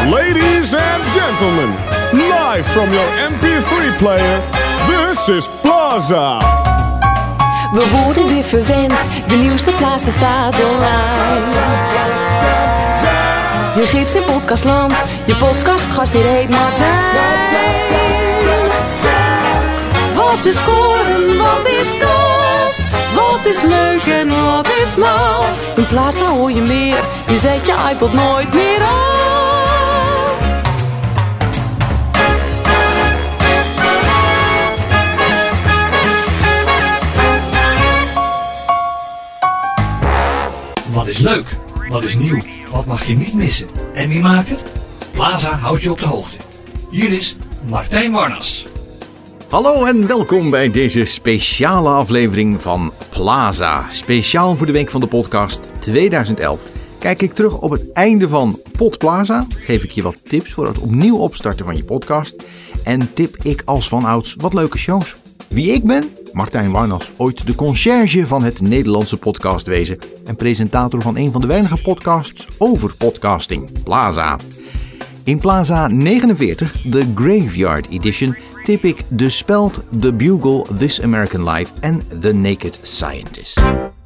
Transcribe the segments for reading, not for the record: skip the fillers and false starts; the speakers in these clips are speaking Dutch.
Ladies and gentlemen, live from your MP3 player, this is Plaza. We worden weer verwend, de nieuwste Plaza staat online. Je gids in podcastland, je podcastgast die heet Martijn. Wat is scoren, wat is tof, wat is leuk en wat is maf. In Plaza hoor je meer, je zet je iPod nooit meer af. Wat is leuk? Wat is nieuw? Wat mag je niet missen? En wie maakt het? Plaza houdt je op de hoogte. Hier is Martijn Warnas. Hallo en welkom bij deze speciale aflevering van Plaza. Speciaal voor de week van de podcast 2011. Kijk ik terug op het einde van Podplaza, geef ik je wat tips voor het opnieuw opstarten van je podcast. En tip ik als vanouds wat leuke shows. Wie ik ben? Martijn Warnas, ooit de conciërge van het Nederlandse podcastwezen en presentator van een van de weinige podcasts over podcasting, Plaza. In Plaza 49, de Graveyard Edition, tip ik De Speld, The Bugle, This American Life en The Naked Scientist.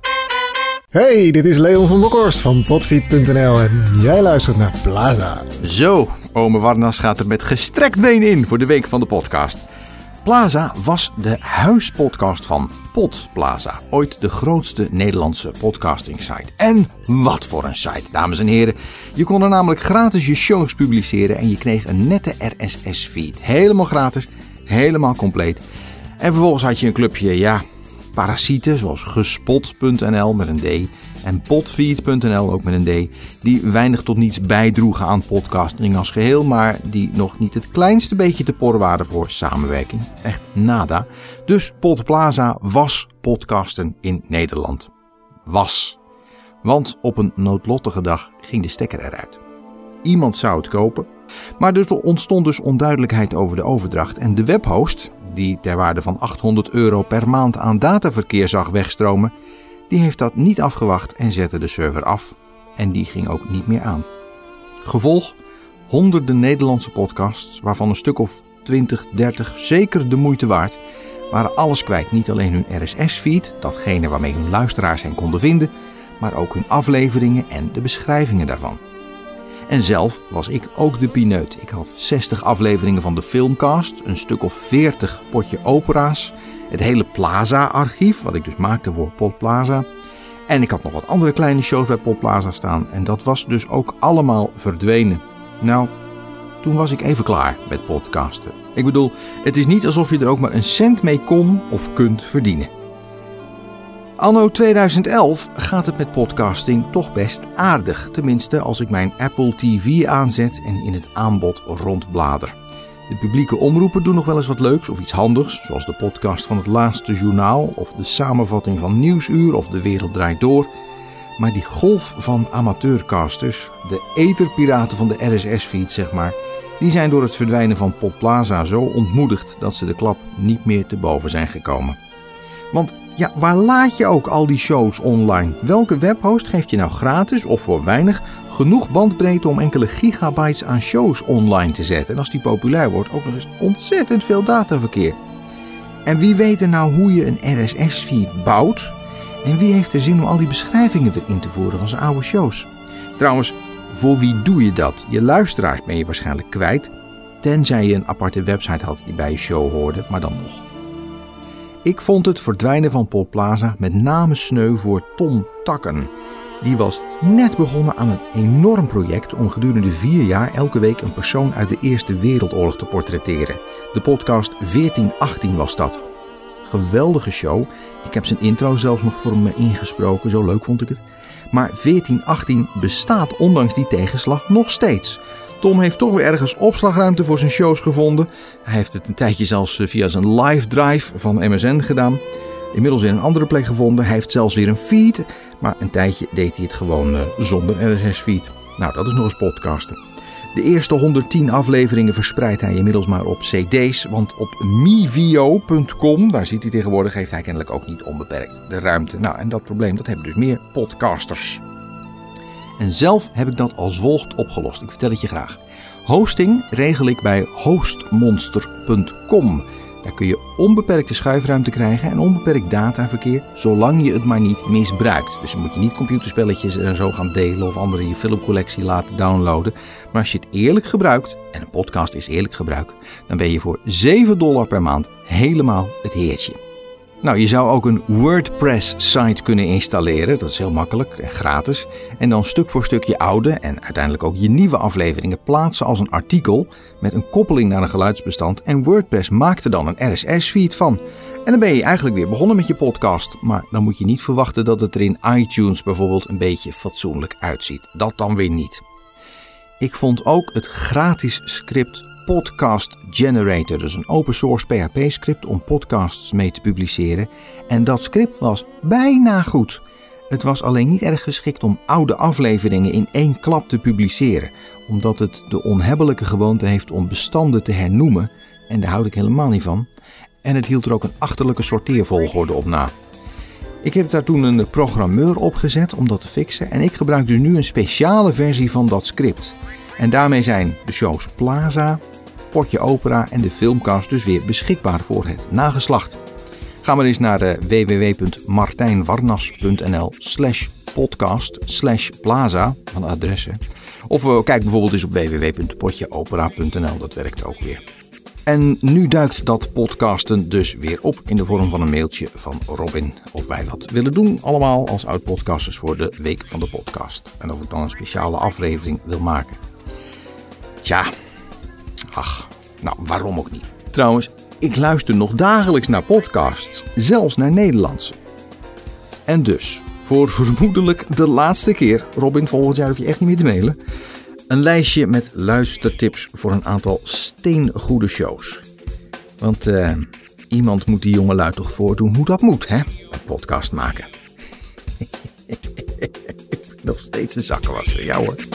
Hey, dit is Leon van Bokhorst van Podfeed.nl en jij luistert naar Plaza. Zo, ome Warnas gaat er met gestrekt been in voor de week van de podcast. Plaza was de huispodcast van Podplaza, ooit de grootste Nederlandse podcastingsite. En wat voor een site, dames en heren. Je kon er namelijk gratis je shows publiceren en je kreeg een nette RSS-feed. Helemaal gratis, helemaal compleet. En vervolgens had je een clubje, parasieten zoals gespot.nl met een D en podfeed.nl ook met een D, die weinig tot niets bijdroegen aan podcasting als geheel, maar die nog niet het kleinste beetje te porren waren voor samenwerking. Echt nada. Dus Podplaza was podcasten in Nederland. Was. Want op een noodlottige dag ging de stekker eruit. Iemand zou het kopen, maar er ontstond dus onduidelijkheid over de overdracht en de webhost, die ter waarde van €800 per maand aan dataverkeer zag wegstromen, die heeft dat niet afgewacht en zette de server af. En die ging ook niet meer aan. Gevolg: honderden Nederlandse podcasts, waarvan een stuk of 20, 30 zeker de moeite waard, waren alles kwijt. Niet alleen hun RSS-feed, datgene waarmee hun luisteraars hen konden vinden, maar ook hun afleveringen en de beschrijvingen daarvan. En zelf was ik ook de pineut. Ik had 60 afleveringen van de Filmcast, een stuk of 40 potje opera's, het hele Plaza-archief, wat ik dus maakte voor Podplaza. En ik had nog wat andere kleine shows bij Podplaza staan en dat was dus ook allemaal verdwenen. Nou, toen was ik even klaar met podcasten. Ik bedoel, het is niet alsof je er ook maar een cent mee kon of kunt verdienen. Anno 2011 gaat het met podcasting toch best aardig. Tenminste als ik mijn Apple TV aanzet en in het aanbod rondblader. De publieke omroepen doen nog wel eens wat leuks of iets handigs, zoals de podcast van het laatste journaal of de samenvatting van Nieuwsuur of De Wereld Draait Door. Maar die golf van amateurcasters, de etherpiraten van de RSS-feed zeg maar, die zijn door het verdwijnen van Podplaza zo ontmoedigd dat ze de klap niet meer te boven zijn gekomen. Want ja, waar laat je ook al die shows online? Welke webhost geeft je nou gratis of voor weinig genoeg bandbreedte om enkele gigabytes aan shows online te zetten? En als die populair wordt, ook nog eens ontzettend veel dataverkeer. En wie weet er nou hoe je een RSS-feed bouwt? En wie heeft er zin om al die beschrijvingen weer in te voeren van zijn oude shows? Trouwens, voor wie doe je dat? Je luisteraars ben je waarschijnlijk kwijt, tenzij je een aparte website had die bij je show hoorde, maar dan nog. Ik vond het verdwijnen van Podplaza met name sneu voor Tom Takken. Die was net begonnen aan een enorm project om gedurende 4 jaar elke week een persoon uit de Eerste Wereldoorlog te portretteren. De podcast 1418 was dat. Geweldige show. Ik heb zijn intro zelfs nog voor me ingesproken, zo leuk vond ik het. Maar 1418 bestaat ondanks die tegenslag nog steeds. Tom heeft toch weer ergens opslagruimte voor zijn shows gevonden. Hij heeft het een tijdje zelfs via zijn live drive van MSN gedaan. Inmiddels weer een andere plek gevonden. Hij heeft zelfs weer een feed. Maar een tijdje deed hij het gewoon zonder RSS-feed. Nou, dat is nog eens podcasten. De eerste 110 afleveringen verspreidt hij inmiddels maar op cd's. Want op mivio.com, daar zit hij tegenwoordig, heeft hij kennelijk ook niet onbeperkt de ruimte. Nou, en dat probleem, dat hebben dus meer podcasters. En zelf heb ik dat als volgt opgelost. Ik vertel het je graag. Hosting regel ik bij hostmonster.com. Daar kun je onbeperkte schuifruimte krijgen en onbeperkt dataverkeer, zolang je het maar niet misbruikt. Dus dan moet je niet computerspelletjes en zo gaan delen of anderen je filmcollectie laten downloaden. Maar als je het eerlijk gebruikt, en een podcast is eerlijk gebruik, dan ben je voor $7 per maand helemaal het heertje. Nou, je zou ook een WordPress-site kunnen installeren. Dat is heel makkelijk en gratis. En dan stuk voor stuk je oude en uiteindelijk ook je nieuwe afleveringen plaatsen als een artikel met een koppeling naar een geluidsbestand. En WordPress maakt er dan een RSS-feed van. En dan ben je eigenlijk weer begonnen met je podcast. Maar dan moet je niet verwachten dat het er in iTunes bijvoorbeeld een beetje fatsoenlijk uitziet. Dat dan weer niet. Ik vond ook het gratis script Podcast Generator, dus een open source PHP script om podcasts mee te publiceren. En dat script was bijna goed. Het was alleen niet erg geschikt om oude afleveringen in één klap te publiceren, omdat het de onhebbelijke gewoonte heeft om bestanden te hernoemen. En daar houd ik helemaal niet van. En het hield er ook een achterlijke sorteervolgorde op na. Ik heb daar toen een programmeur opgezet om dat te fixen en ik gebruik dus nu een speciale versie van dat script. En daarmee zijn de shows Plaza, Potje Opera en de filmcast dus weer beschikbaar voor het nageslacht. Ga maar eens naar www.martijnwarnas.nl/podcast/plaza van de adressen. Of kijk bijvoorbeeld eens op www.potjeopera.nl, dat werkt ook weer. En nu duikt dat podcasten dus weer op in de vorm van een mailtje van Robin. Of wij dat willen doen allemaal als oud-podcasters voor de Week van de Podcast. En of ik dan een speciale aflevering wil maken. Tja, nou waarom ook niet. Trouwens, ik luister nog dagelijks naar podcasts, zelfs naar Nederlandse. En dus, voor vermoedelijk de laatste keer, Robin, volgend jaar hoef je echt niet meer te mailen, een lijstje met luistertips voor een aantal steengoede shows. Want iemand moet die jongelui toch voordoen hoe dat moet, hè? Een podcast maken. Nog steeds een zakkenwasser, ja hoor.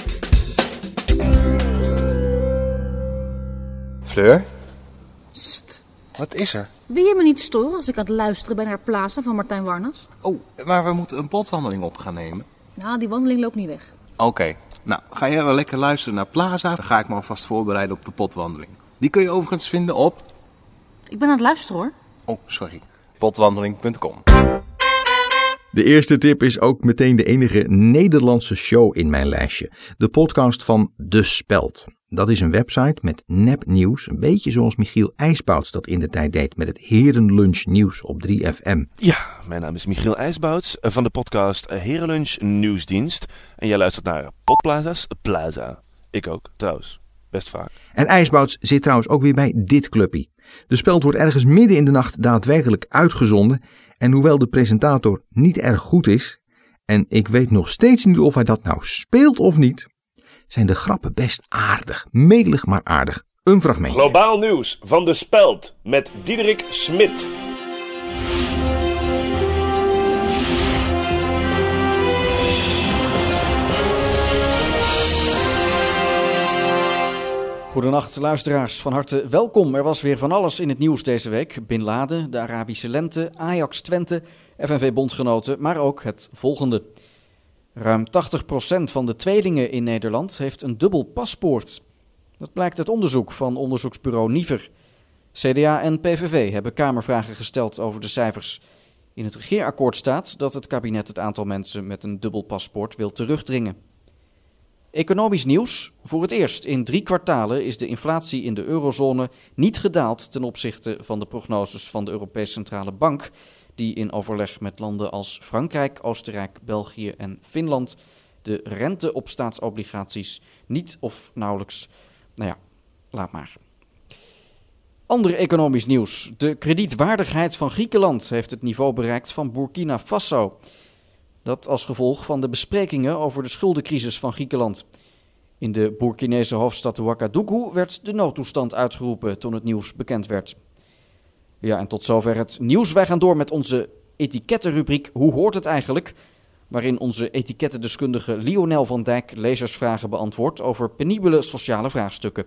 Fleur? Sst. Wat is er? Wil je me niet storen als ik aan het luisteren ben naar Plaza van Martijn Warnas? Oh, maar we moeten een potwandeling op gaan nemen. Nou, die wandeling loopt niet weg. Oké. Nou, ga jij wel lekker luisteren naar Plaza? Dan ga ik me alvast voorbereiden op de potwandeling. Die kun je overigens vinden op... Ik ben aan het luisteren hoor. Oh, sorry. Potwandeling.com. De eerste tip is ook meteen de enige Nederlandse show in mijn lijstje. De podcast van De Speld. Dat is een website met nepnieuws, een beetje zoals Michiel IJsbouts dat indertijd deed met het Herenlunch Nieuws op 3FM. Ja, mijn naam is Michiel IJsbouts van de podcast Herenlunch Nieuwsdienst. En jij luistert naar Potplaza's Plaza. Ik ook, trouwens. Best vaak. En IJsbouts zit trouwens ook weer bij dit clubje. De Speld wordt ergens midden in de nacht daadwerkelijk uitgezonden. En hoewel de presentator niet erg goed is, en ik weet nog steeds niet of hij dat nou speelt of niet, zijn de grappen best aardig. Melig maar aardig. Een fragmentje. Globaal nieuws van De Speld met Diederik Smit. Goedenacht luisteraars, van harte welkom. Er was weer van alles in het nieuws deze week. Bin Laden, de Arabische lente, Ajax Twente, FNV-bondgenoten, maar ook het volgende. Ruim 80% van de tweelingen in Nederland heeft een dubbel paspoort. Dat blijkt uit onderzoek van onderzoeksbureau Niever. CDA en PVV hebben kamervragen gesteld over de cijfers. In het regeerakkoord staat dat het kabinet het aantal mensen met een dubbel paspoort wil terugdringen. Economisch nieuws. Voor het eerst in 3 kwartalen is de inflatie in de eurozone niet gedaald ten opzichte van de prognoses van de Europese Centrale Bank, die in overleg met landen als Frankrijk, Oostenrijk, België en Finland de rente op staatsobligaties niet of nauwelijks, laat maar. Ander economisch nieuws. De kredietwaardigheid van Griekenland heeft het niveau bereikt van Burkina Faso. Dat als gevolg van de besprekingen over de schuldencrisis van Griekenland. In de Burkinese hoofdstad Ouagadougou werd de noodtoestand uitgeroepen toen het nieuws bekend werd. Ja, en tot zover het nieuws. Wij gaan door met onze etikettenrubriek Hoe hoort het eigenlijk? Waarin onze etikettendeskundige Lionel van Dijk lezersvragen beantwoordt over penibele sociale vraagstukken.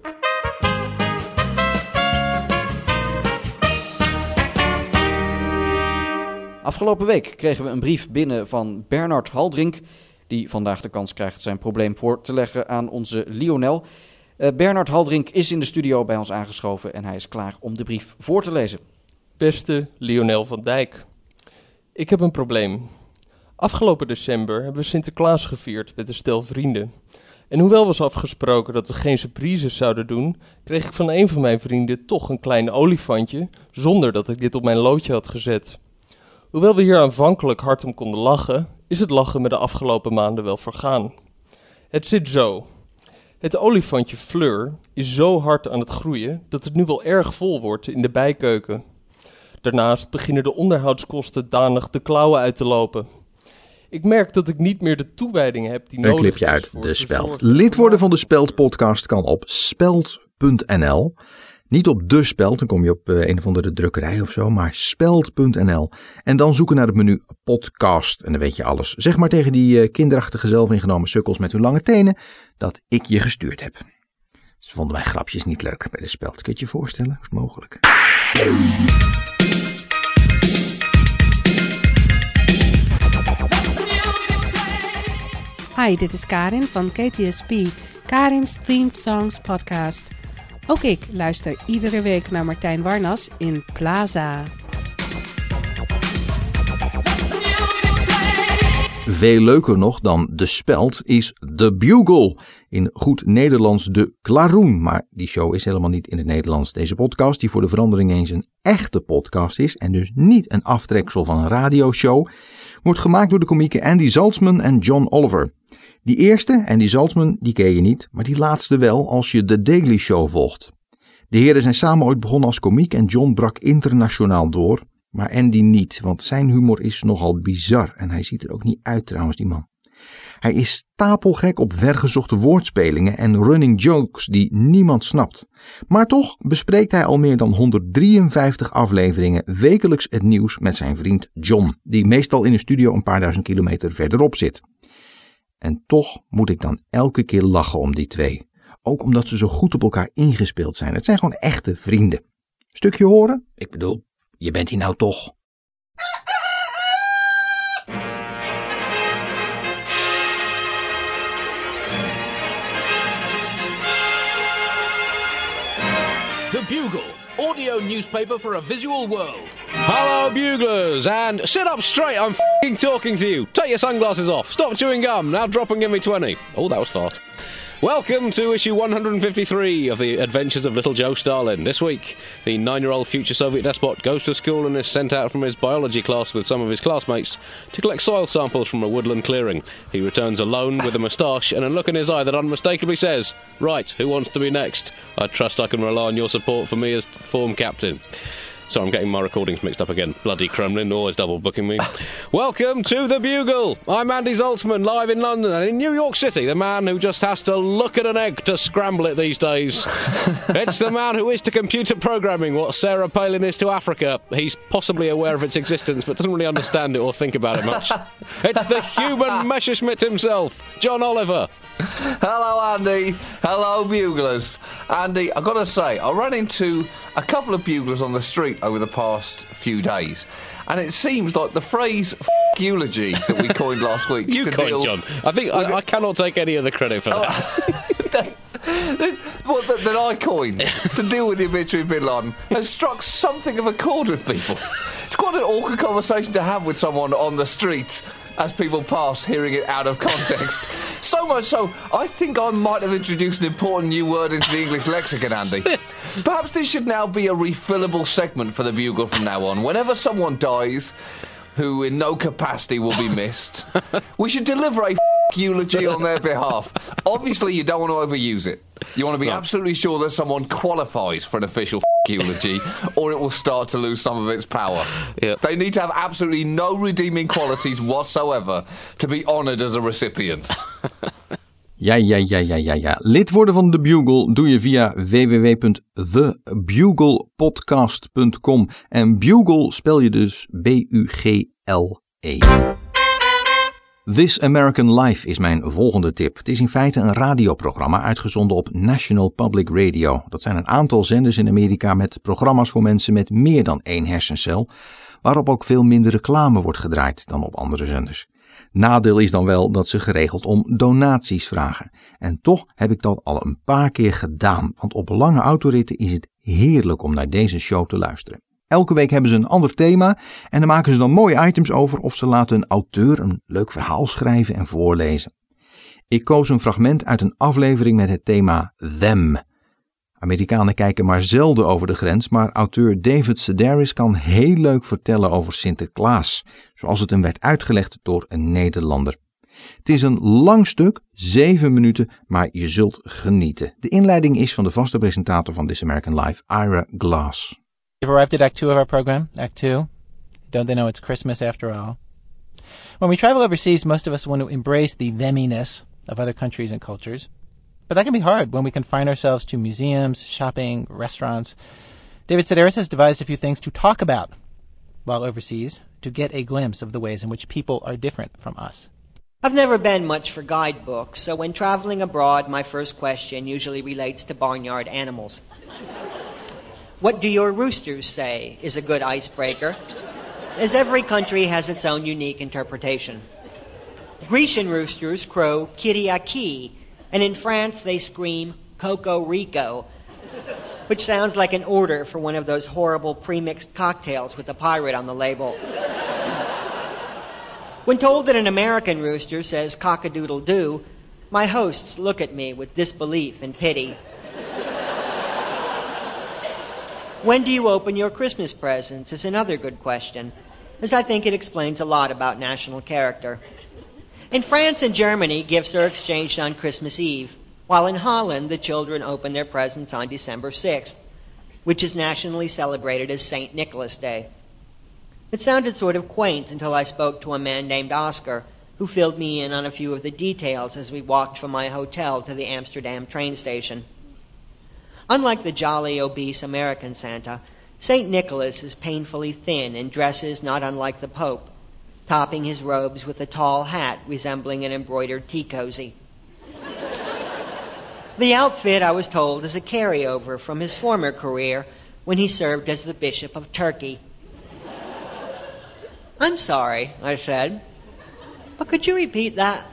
Afgelopen week kregen we een brief binnen van Bernard Haldrink, die vandaag de kans krijgt zijn probleem voor te leggen aan onze Lionel. Bernard Haldrink is in de studio bij ons aangeschoven en hij is klaar om de brief voor te lezen. Beste Lionel van Dijk, ik heb een probleem. Afgelopen december hebben we Sinterklaas gevierd met een stel vrienden. En hoewel was afgesproken dat we geen surprises zouden doen, kreeg ik van een van mijn vrienden toch een klein olifantje, zonder dat ik dit op mijn loodje had gezet. Hoewel we hier aanvankelijk hard om konden lachen, is het lachen me de afgelopen maanden wel vergaan. Het zit zo. Het olifantje Fleur is zo hard aan het groeien dat het nu wel erg vol wordt in de bijkeuken. Daarnaast beginnen de onderhoudskosten danig de klauwen uit te lopen. Ik merk dat ik niet meer de toewijding heb die nodig is. Een clipje uit De Speld. Lid worden van de Speld podcast kan op speld.nl. Niet op De Speld, dan kom je op een of andere drukkerij of zo, maar speld.nl. En dan zoeken naar het menu podcast en dan weet je alles. Zeg maar tegen die kinderachtige zelfingenomen sukkels met hun lange tenen dat ik je gestuurd heb. Ze vonden mijn grapjes niet leuk bij De Speld. Kun je je voorstellen? Hoe is het mogelijk? Hi, dit is Karin van KTSP, Karin's Themed Songs podcast. Ook ik luister iedere week naar Martijn Warnas in Plaza. Veel leuker nog dan De Speld is The Bugle. In goed Nederlands de Klaroen. Maar die show is helemaal niet in het Nederlands. Deze podcast, die voor de verandering eens een echte podcast is en dus niet een aftreksel van een radioshow, wordt gemaakt door de komieken Andy Zaltzman en John Oliver. Die eerste, Andy Zaltzman, die ken je niet, maar die laatste wel als je The Daily Show volgt. De heren zijn samen ooit begonnen als komiek en John brak internationaal door. Maar Andy niet, want zijn humor is nogal bizar en hij ziet er ook niet uit trouwens, die man. Hij is stapelgek op vergezochte woordspelingen en running jokes die niemand snapt. Maar toch bespreekt hij al meer dan 153 afleveringen wekelijks het nieuws met zijn vriend John, die meestal in een studio een paar duizend kilometer verderop zit. En toch moet ik dan elke keer lachen om die twee. Ook omdat ze zo goed op elkaar ingespeeld zijn. Het zijn gewoon echte vrienden. Stukje horen? Ik bedoel, je bent hier nou toch. The Bugle, audio newspaper for a visual world. Hello, buglers, and sit up straight. I'm f***ing talking to you. Take your sunglasses off. Stop chewing gum. Now drop and give me 20. Oh, that was fast. Welcome to issue 153 of the Adventures of Little Joe Stalin. This week, the 9-year-old future Soviet despot goes to school and is sent out from his biology class with some of his classmates to collect soil samples from a woodland clearing. He returns alone with a moustache and a look in his eye that unmistakably says, "Right, who wants to be next? I trust I can rely on your support for me as form captain." Sorry, I'm getting my recordings mixed up again. Bloody Kremlin, always double booking me. Welcome to The Bugle. I'm Andy Zaltzman, live in London, and in New York City, the man who just has to look at an egg to scramble it these days. It's the man who is to computer programming what Sarah Palin is to Africa. He's possibly aware of its existence, but doesn't really understand it or think about it much. It's the human Messerschmitt himself, John Oliver. Hello, Andy. Hello, buglers. Andy, I've got to say, I ran into a couple of buglers on the street over the past few days, and it seems like the phrase eulogy that we coined last week. You coined, John. I think I cannot take any of the credit for that. That I coined to deal with the obituary of Bin Laden has struck something of a chord with people. It's quite an awkward conversation to have with someone on the street as people pass, hearing it out of context. So much so, I think I might have introduced an important new word into the English lexicon, Andy. Perhaps this should now be a refillable segment for the Bugle from now on. Whenever someone dies, who in no capacity will be missed, we should deliver a eulogy on their behalf. Obviously, you don't want to overuse it. You want to be absolutely sure that someone qualifies for an official eulogy, or it will start to lose some of its power. Yep. They need to have absolutely no redeeming qualities whatsoever to be honoured as a recipient. Ja. Lid worden van The Bugle doe je via www.thebuglepodcast.com. En Bugle spel je dus B-U-G-L-E. This American Life is mijn volgende tip. Het is in feite een radioprogramma uitgezonden op National Public Radio. Dat zijn een aantal zenders in Amerika met programma's voor mensen met meer dan 1 hersencel, waarop ook veel minder reclame wordt gedraaid dan op andere zenders. Nadeel is dan wel dat ze geregeld om donaties vragen. En toch heb ik dat al een paar keer gedaan, want op lange autoritten is het heerlijk om naar deze show te luisteren. Elke week hebben ze een ander thema en daar maken ze dan mooie items over of ze laten een auteur een leuk verhaal schrijven en voorlezen. Ik koos een fragment uit een aflevering met het thema Them. Amerikanen kijken maar zelden over de grens, maar auteur David Sedaris kan heel leuk vertellen over Sinterklaas, zoals het hem werd uitgelegd door een Nederlander. Het is een lang stuk, 7 minuten, maar je zult genieten. De inleiding is van de vaste presentator van This American Life, Ira Glass. We've arrived at Act 2 of our program. Act 2. Don't they know it's Christmas after all? When we travel overseas, most of us want to embrace the theminess of other countries and cultures. But that can be hard when we confine ourselves to museums, shopping, restaurants. David Sedaris has devised a few things to talk about while overseas to get a glimpse of the ways in which people are different from us. I've never been much for guidebooks, so when traveling abroad, my first question usually relates to barnyard animals. What do your roosters say is a good icebreaker, as every country has its own unique interpretation. Grecian roosters crow Kyriaki, and in France they scream Coco Rico, which sounds like an order for one of those horrible pre-mixed cocktails with a pirate on the label. When told that an American rooster says cock-a-doodle-doo, my hosts look at me with disbelief and pity. When do you open your Christmas presents is another good question, as I think it explains a lot about national character. In France and Germany, gifts are exchanged on Christmas Eve, while in Holland, the children open their presents on December 6th, which is nationally celebrated as St. Nicholas Day. It sounded sort of quaint until I spoke to a man named Oscar, who filled me in on a few of the details as we walked from my hotel to the Amsterdam train station. Unlike the jolly, obese American Santa, St. Nicholas is painfully thin and dresses not unlike the Pope, topping his robes with a tall hat resembling an embroidered tea cozy. The outfit, I was told, is a carryover from his former career when he served as the Bishop of Turkey. I'm sorry, I said, but could you repeat that?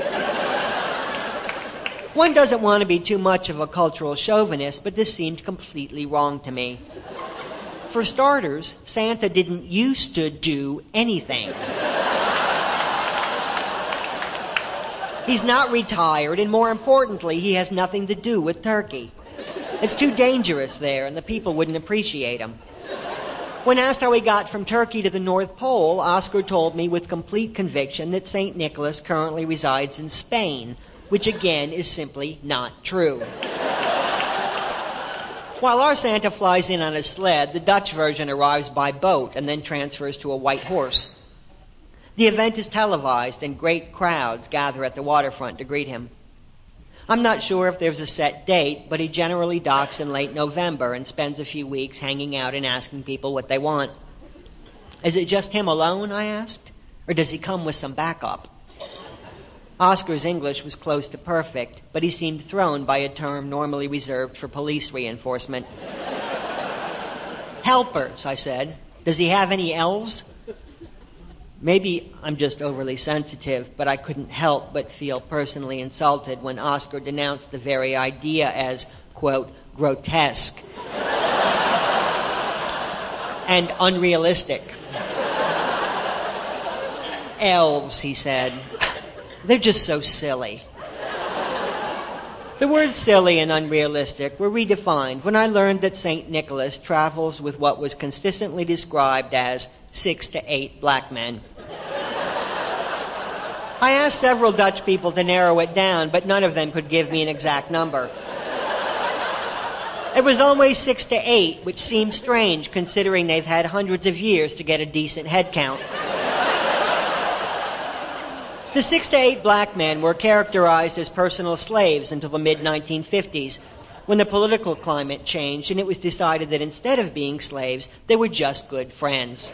One doesn't want to be too much of a cultural chauvinist, but this seemed completely wrong to me. For starters, Santa didn't used to do anything. He's not retired, and more importantly, he has nothing to do with Turkey. It's too dangerous there, and the people wouldn't appreciate him. When asked how he got from Turkey to the North Pole, Oscar told me with complete conviction that St. Nicholas currently resides in Spain, which again is simply not true. While our Santa flies in on a sled, the Dutch version arrives by boat and then transfers to a white horse. The event is televised and great crowds gather at the waterfront to greet him. I'm not sure if there's a set date, but he generally docks in late November and spends a few weeks hanging out and asking people what they want. Is it just him alone, I asked, or does he come with some backup? Oscar's English was close to perfect, but he seemed thrown by a term normally reserved for police reinforcement. Helpers, I said. Does he have any elves? Maybe I'm just overly sensitive, but I couldn't help but feel personally insulted when Oscar denounced the very idea as, quote, grotesque and unrealistic. Elves, he said. They're just so silly. The words silly and unrealistic were redefined when I learned that St. Nicholas travels with what was consistently described as 6 to 8 black men. I asked several Dutch people to narrow it down, but none of them could give me an exact number. It was always 6 to 8, which seemed strange considering they've had hundreds of years to get a decent head count. The 6 to 8 black men were characterized as personal slaves until the mid-1950s, when the political climate changed and it was decided that instead of being slaves, they were just good friends.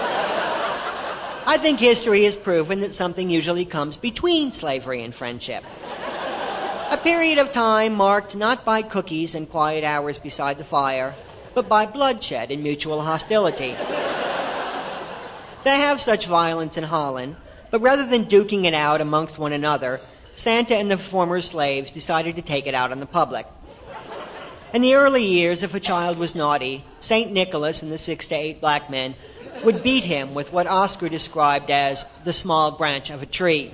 I think history has proven that something usually comes between slavery and friendship. A period of time marked not by cookies and quiet hours beside the fire, but by bloodshed and mutual hostility. They have such violence in Holland, But rather than duking it out amongst one another, Santa and the former slaves decided to take it out on the public. In the early years, if a child was naughty, St. Nicholas and the 6 to 8 black men would beat him with what Oscar described as the small branch of a tree.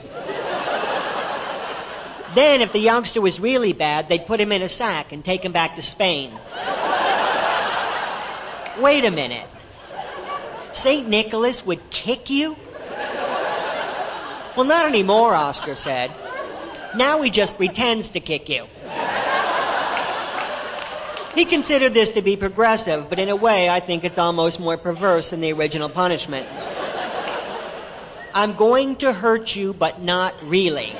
Then, if the youngster was really bad, they'd put him in a sack and take him back to Spain. Wait a minute. St. Nicholas would kick you? Well, not anymore, Oscar said. Now he just pretends to kick you. He considered this to be progressive, but in a way I think it's almost more perverse than the original punishment. I'm going to hurt you, but not really.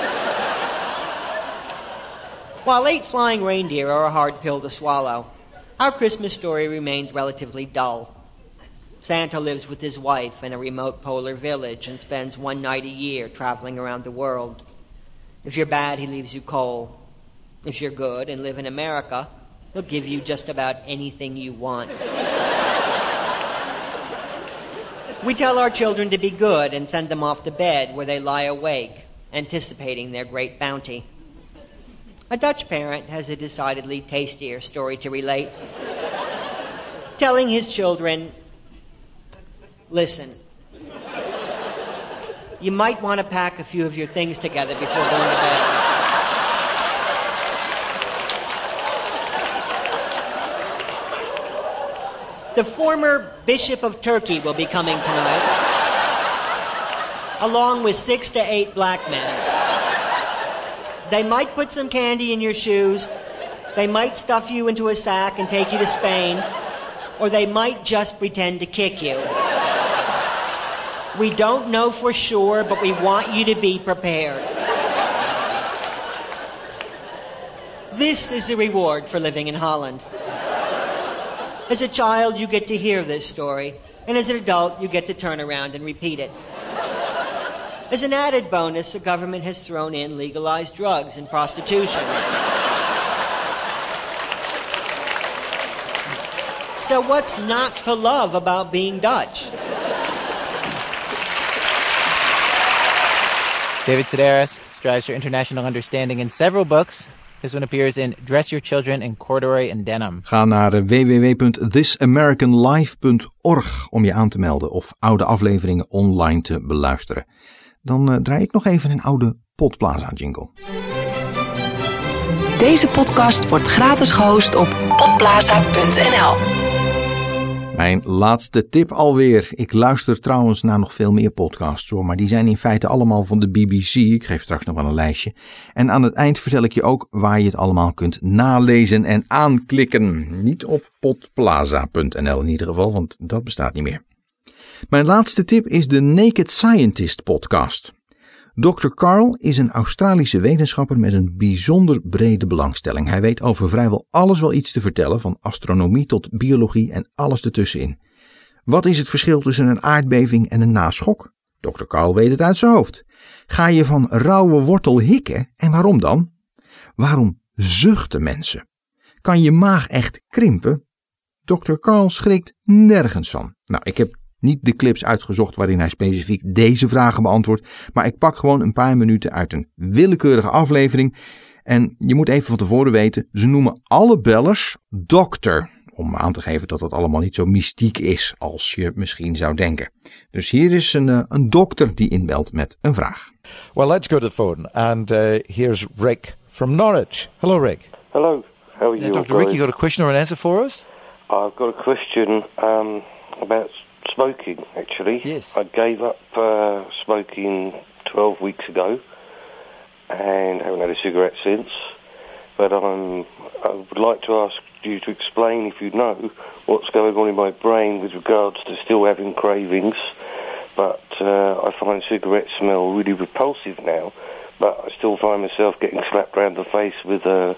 While 8 flying reindeer are a hard pill to swallow, our Christmas story remains relatively dull. Santa lives with his wife in a remote polar village and spends 1 night a year traveling around the world. If you're bad, he leaves you coal. If you're good and live in America, he'll give you just about anything you want. We tell our children to be good and send them off to bed where they lie awake, anticipating their great bounty. A Dutch parent has a decidedly tastier story to relate, telling his children, listen, you might want to pack a few of your things together before going to bed. The former Bishop of Turkey will be coming tonight, along with 6 to 8 black men. They might put some candy in your shoes, they might stuff you into a sack and take you to Spain, or they might just pretend to kick you. We don't know for sure, but we want you to be prepared. This is the reward for living in Holland. As a child, you get to hear this story, and as an adult, you get to turn around and repeat it. As an added bonus, the government has thrown in legalized drugs and prostitution. So what's not to love about being Dutch? David Sedaris strives for international understanding in several books. This one appears in Dress Your Children in Corduroy and Denim. Ga naar www.thisamericanlife.org om je aan te melden of oude afleveringen online te beluisteren. Dan draai ik nog even een oude Podplaza jingle. Deze podcast wordt gratis gehost op podplaza.nl. Mijn laatste tip alweer. Ik luister trouwens naar nog veel meer podcasts hoor, maar die zijn in feite allemaal van de BBC. Ik geef straks nog wel een lijstje. En aan het eind vertel ik je ook waar je het allemaal kunt nalezen en aanklikken. Niet op podplaza.nl in ieder geval, want dat bestaat niet meer. Mijn laatste tip is de Naked Scientist podcast. Dr. Carl is een Australische wetenschapper met een bijzonder brede belangstelling. Hij weet over vrijwel alles wel iets te vertellen, van astronomie tot biologie en alles ertussenin. Wat is het verschil tussen een aardbeving en een naschok? Dr. Carl weet het uit zijn hoofd. Ga je van rauwe wortel hikken en waarom dan? Waarom zuchten mensen? Kan je maag echt krimpen? Dr. Carl schrikt nergens van. Nou, ik heb niet de clips uitgezocht waarin hij specifiek deze vragen beantwoordt, maar ik pak gewoon een paar minuten uit een willekeurige aflevering. En je moet even van tevoren weten, ze noemen alle bellers dokter, om aan te geven dat dat allemaal niet zo mystiek is als je misschien zou denken. Dus hier is een dokter die inbelt met een vraag. Well, let's go to the phone. And here's Rick from Norwich. Hello, Rick. Hello. How are you? Dr. Rick, you got a question or an answer for us? I've got a question about smoking, actually. Yes. I gave up smoking 12 weeks ago and haven't had a cigarette since. But I would like to ask you to explain, if you know, what's going on in my brain with regards to still having cravings. But I find cigarette smell really repulsive now. But I still find myself getting slapped around the face with the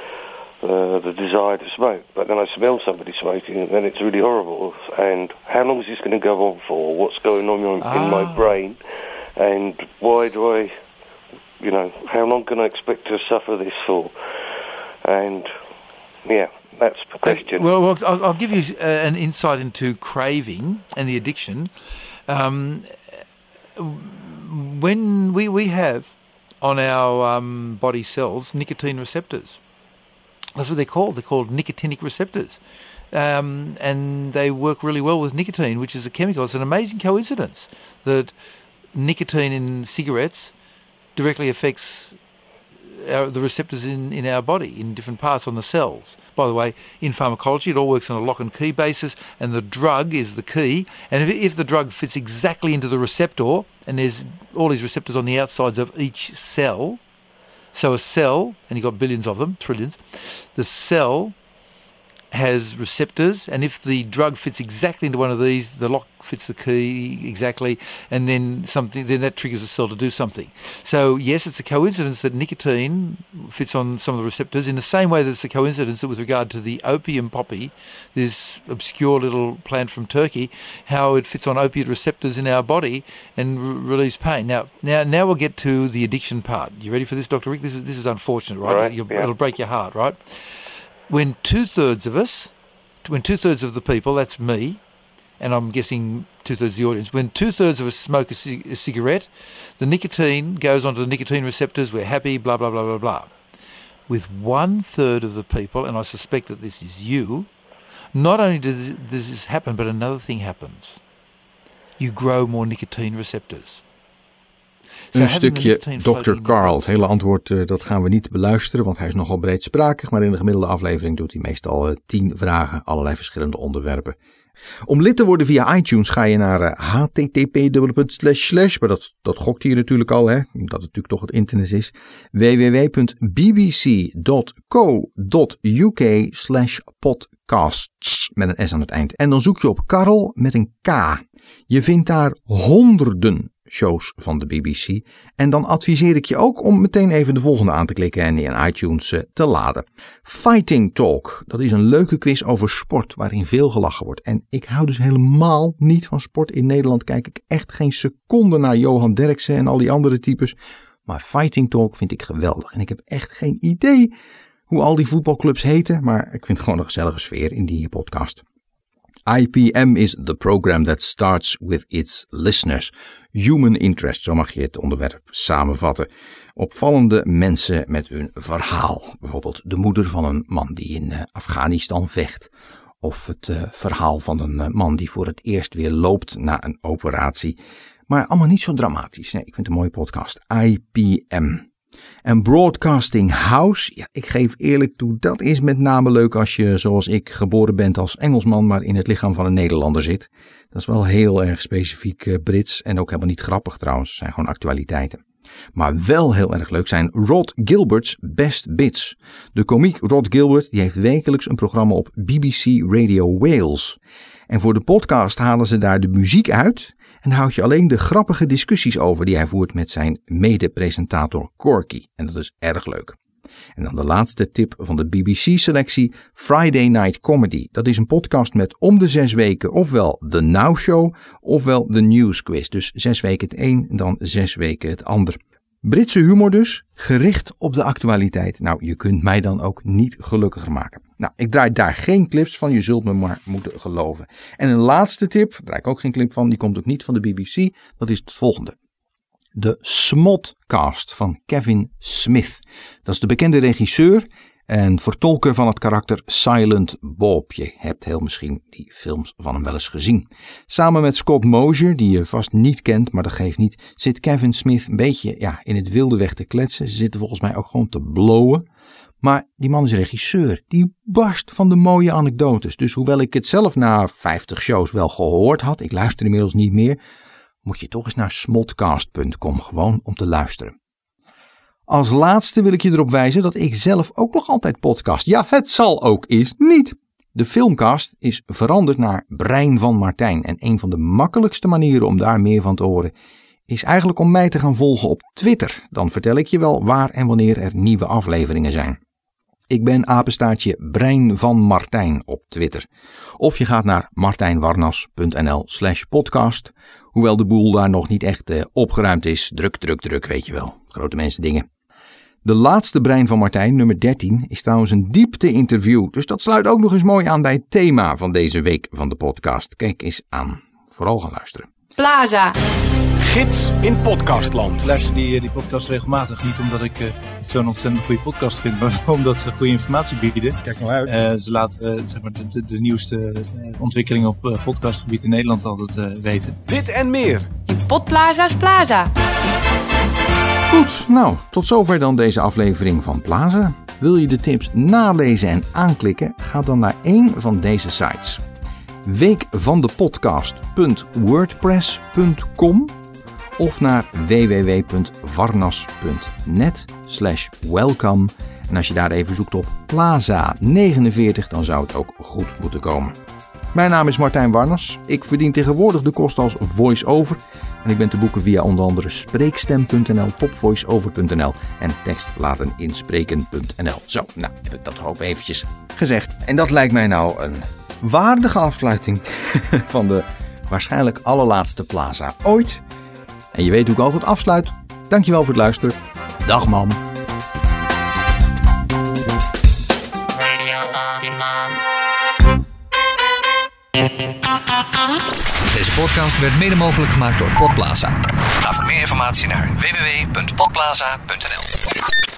desire to smoke. But then I smell somebody smoking and then it's really horrible. And how long is this going to go on for? What's going on in my brain? And why do I, how long can I expect to suffer this for? And, yeah, that's the question. Well, I'll give you an insight into craving and the addiction. when we have on our body cells nicotine receptors. That's what they're called. They're called nicotinic receptors. And they work really well with nicotine, which is a chemical. It's an amazing coincidence that nicotine in cigarettes directly affects the receptors in our body, in different parts on the cells. By the way, in pharmacology, it all works on a lock and key basis, and the drug is the key. And if the drug fits exactly into the receptor, and there's all these receptors on the outsides of each cell, so a cell, and you've got billions of them, trillions, the cell has receptors, and if the drug fits exactly into one of these, the lock fits the key exactly, and then that triggers the cell to do something. So yes, it's a coincidence that nicotine fits on some of the receptors in the same way that it's a coincidence that with regard to the opium poppy, this obscure little plant from Turkey, how it fits on opiate receptors in our body and relieves pain. Now we'll get to the addiction part. You ready for this, Dr. Rick? This is unfortunate, right? It'll break your heart, right? When two-thirds of the people, that's me, and I'm guessing two-thirds of the audience, when two-thirds of us smoke a cigarette, the nicotine goes onto the nicotine receptors, we're happy, blah, blah, blah, blah, blah. With 1/3 of the people, and I suspect that this is you, not only does this happen, but another thing happens. You grow more nicotine receptors. Een stukje Dr. Carl. Het hele antwoord dat gaan we niet beluisteren, want hij is nogal breedsprakig. Maar in de gemiddelde aflevering doet hij meestal 10 vragen, allerlei verschillende onderwerpen. Om lid te worden via iTunes ga je naar http://, maar dat gokt hier natuurlijk al, hè, omdat het natuurlijk toch het internet is. www.bbc.co.uk/podcasts met een S aan het eind. En dan zoek je op Karel met een K. Je vindt daar honderden shows van de BBC. En dan adviseer ik je ook om meteen even de volgende aan te klikken en in iTunes te laden. Fighting Talk, dat is een leuke quiz over sport waarin veel gelachen wordt. En ik hou dus helemaal niet van sport. In Nederland kijk ik echt geen seconde naar Johan Derksen en al die andere types. Maar Fighting Talk vind ik geweldig. En ik heb echt geen idee hoe al die voetbalclubs heten, maar ik vind het gewoon een gezellige sfeer in die podcast. IPM is the program that starts with its listeners. Human interest, zo mag je het onderwerp samenvatten. Opvallende mensen met hun verhaal. Bijvoorbeeld de moeder van een man die in Afghanistan vecht. Of het verhaal van een man die voor het eerst weer loopt na een operatie. Maar allemaal niet zo dramatisch. Nee, ik vind het een mooie podcast. IPM. En Broadcasting House, ja, ik geef eerlijk toe, dat is met name leuk als je, zoals ik, geboren bent als Engelsman, maar in het lichaam van een Nederlander zit. Dat is wel heel erg specifiek Brits en ook helemaal niet grappig trouwens, het zijn gewoon actualiteiten. Maar wel heel erg leuk zijn Rod Gilbert's Best Bits. De komiek Rod Gilbert die heeft wekelijks een programma op BBC Radio Wales. En voor de podcast halen ze daar de muziek uit en houd je alleen de grappige discussies over die hij voert met zijn mede-presentator Corky. En dat is erg leuk. En dan de laatste tip van de BBC-selectie, Friday Night Comedy. Dat is een podcast met om de 6 weken ofwel The Now Show ofwel The News Quiz. Dus 6 weken het een en dan 6 weken het ander. Britse humor dus, gericht op de actualiteit. Nou, je kunt mij dan ook niet gelukkiger maken. Nou, ik draai daar geen clips van, je zult me maar moeten geloven. En een laatste tip, daar draai ik ook geen clip van, die komt ook niet van de BBC. Dat is het volgende. De Smodcast van Kevin Smith. Dat is de bekende regisseur en vertolker van het karakter Silent Bob. Je hebt heel misschien die films van hem wel eens gezien. Samen met Scott Mosier, die je vast niet kent, maar dat geeft niet, zit Kevin Smith een beetje in het wilde weg te kletsen. Ze zitten volgens mij ook gewoon te blowen. Maar die man is regisseur, die barst van de mooie anekdotes. Dus hoewel ik het zelf na 50 shows wel gehoord had, ik luister inmiddels niet meer, moet je toch eens naar smodcast.com gewoon om te luisteren. Als laatste wil ik je erop wijzen dat ik zelf ook nog altijd podcast. Ja, het zal ook eens niet. De filmcast is veranderd naar Brein van Martijn. En een van de makkelijkste manieren om daar meer van te horen is eigenlijk om mij te gaan volgen op Twitter. Dan vertel ik je wel waar en wanneer er nieuwe afleveringen zijn. Ik ben apenstaartje Brein van Martijn op Twitter. Of je gaat naar martijnwarnas.nl/podcast. Hoewel de boel daar nog niet echt opgeruimd is. Druk, weet je wel. Grote mensen dingen. De laatste Brein van Martijn, nummer 13, is trouwens een diepte-interview. Dus dat sluit ook nog eens mooi aan bij het thema van deze week van de podcast. Kijk eens aan. Vooral gaan luisteren. Plaza. gids in podcastland. Ik luister die podcast regelmatig. Niet omdat ik het zo'n ontzettend goede podcast vind, maar omdat ze goede informatie bieden. Kijk nou uit. Ze laten zeg maar de nieuwste ontwikkelingen op podcastgebied in Nederland altijd weten. Dit en meer in Podplaza's Plaza. Goed, nou, tot zover dan deze aflevering van Plaza. Wil je de tips nalezen en aanklikken? Ga dan naar één van deze sites. weekvandepodcast.wordpress.com of naar www.warnas.net/welcome. En als je daar even zoekt op Plaza 49, dan zou het ook goed moeten komen. Mijn naam is Martijn Warnas. Ik verdien tegenwoordig de kost als voice-over. En ik ben te boeken via onder andere spreekstem.nl, topvoiceover.nl en tekstlateninspreken.nl. Zo, nou heb ik dat ook eventjes gezegd. En dat lijkt mij nou een waardige afsluiting van de waarschijnlijk allerlaatste Plaza ooit. En je weet hoe ik altijd afsluit. Dankjewel voor het luisteren. Dag mam. Deze podcast werd mede mogelijk gemaakt door Podplaza. Ga voor meer informatie naar www.podplaza.nl.